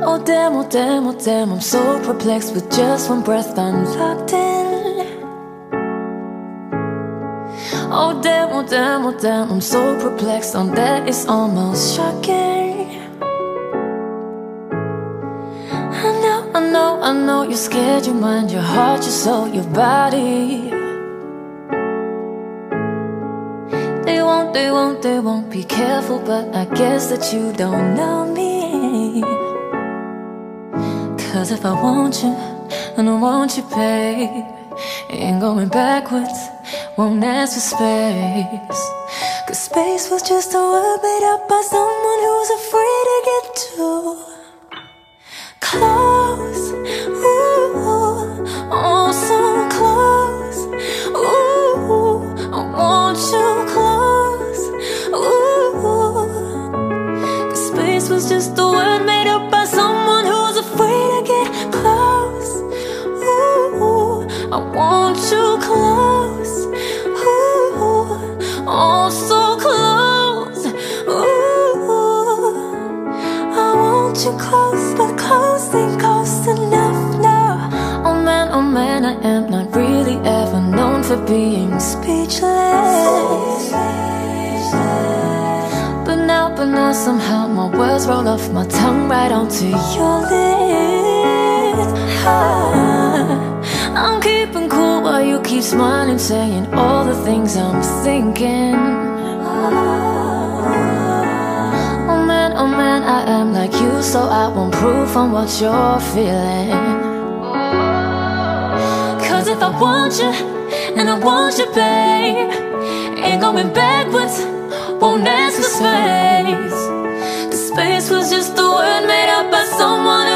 Oh damn, oh damn, oh damn, I'm so perplexed with just one breath I'm locked in. Oh damn, oh damn, oh damn, I'm so perplexed on that, it's almost shocking. I know, you're scared, your mind, your heart, your soul, your body. They won't be careful, but I guess that you don't know me. Cause if I want you, and I want you, babe, ain't going backwards, won't ask for space. Cause space was just a word made up by someone who's afraid to get too close. Ooh, oh so close. Ooh, I want you close. Ooh, cause space was just a word made up by someone who's afraid to get close. Ooh, I want you close. Ooh, oh so close. Ooh, I want you close, but close ain't close enough now. Oh man, I am not really ever known for being speechless. But now somehow my words roll off my tongue right onto your lips. I'm keeping cool while you keep smiling, saying all the things I'm thinking. Oh man, I am like you, so I want proof on what you're feeling. Cause if I want you, and I want you, babe, ain't going backwards, won't ask for space. The space was just a word made up by someone